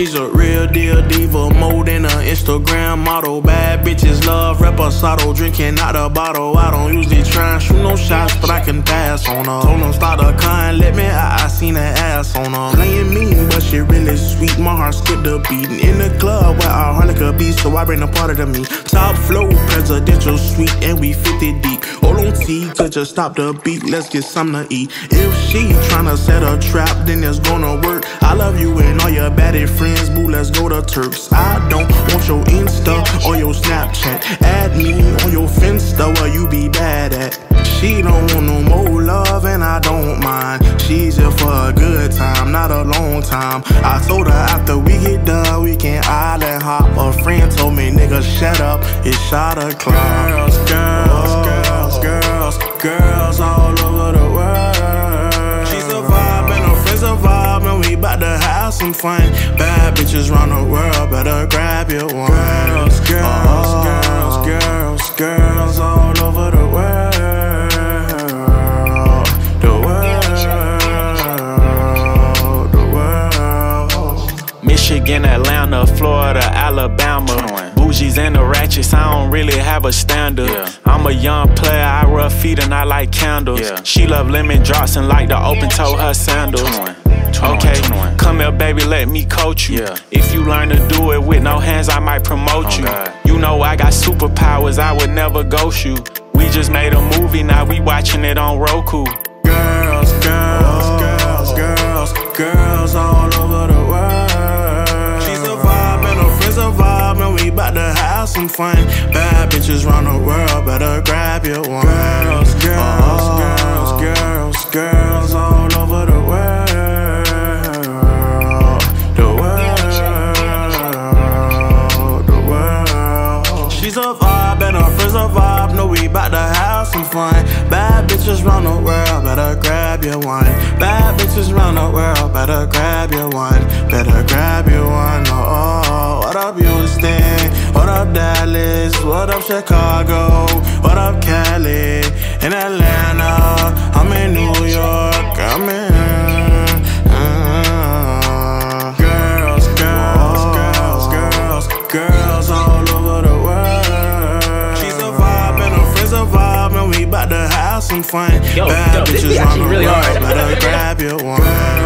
She's a real deal diva, more than an Instagram model. Bad bitches love reposado, drinking out the bottle. I don't usually try and shoot no shots, but I can pass on her. Told them start a car, let me out, I seen her ass on her. Playing mean, but she really sweet, my heart skipped a beat. In the club where our heart like a beat, so I bring a part of the me. Top flow, presidential suite, and we 50 deep. Hold on T, could just stop the beat, let's get something to eat. If she tryna set a trap, then it's gonna work. I love you and all your baddie friends, boo, let's go to Turks. I don't want your Insta or your Snapchat. Add me on your Finsta where you be bad at. She don't want no more love and I don't mind. She's here for a good time, not a long time. I told her after we get done, we can island hop. A friend told me, nigga, shut up, it's shot o'clock. Girls, girls, girls, girls, girls all over the world. She's a vibe and her friends a vibe, and we bout to have some fun. Bad bitches round the world, better grab your one. Girls, girls, girls, girls, girls all over the world. Michigan, Atlanta, Florida, Alabama. Bougies and the ratchets, I don't really have a standard. I'm a young player, I rub feet and I like candles. She love lemon drops and like to open toe her sandals. Okay, come here baby, let me coach you. If you learn to do it with no hands, I might promote you. You know I got superpowers, I would never ghost you. We just made a movie, now we watching it on Roku. Girls, girls, girls, girls, girls all over the world. She's a vibe and her friends a vibe, and we bout to have some fun. Bad bitches round the world, better grab your one. Girls, girls, girls, girls, girls all over the world. She's a vibe and her friends a vibe, know we bout to have some fun. Bad bitches round the world, better grab your one. Bad bitches round the world, better grab your one. Better grab your one, oh. What up Houston, what up Dallas, what up Chicago, what up Cali, in Atlanta, I'm in New York, I'm in girls, girls, girls, girls, girls all over the world. We bout to have some fun. Yo, this beat actually really hard. Better grab your one.